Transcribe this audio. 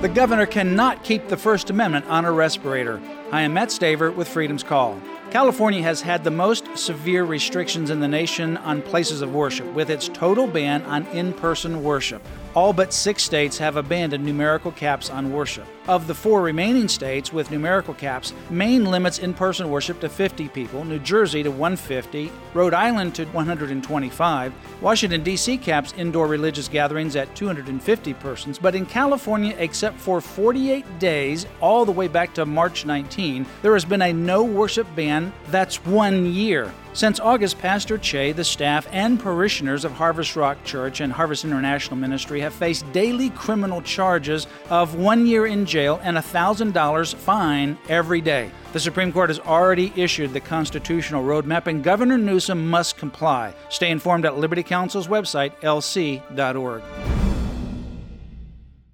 The governor cannot keep the First Amendment on a respirator. Hi, I'm Matt Staver with Freedom's Call. California has had the most severe restrictions in the nation on places of worship, with its total ban on in-person worship. All but 6 states have abandoned numerical caps on worship. Of the 4 remaining states with numerical caps, Maine limits in-person worship to 50 people, New Jersey to 150, Rhode Island to 125, Washington, D.C. caps indoor religious gatherings at 250 persons, but in California, except for 48 days, all the way back to March 19, there has been a no worship ban that's 1 year. Since August, Pastor Che, the staff, and parishioners of Harvest Rock Church and Harvest International Ministry have faced daily criminal charges of 1 year in jail and $1,000 fine every day. The Supreme Court has already issued the constitutional roadmap, and Governor Newsom must comply. Stay informed at Liberty Counsel's website, lc.org.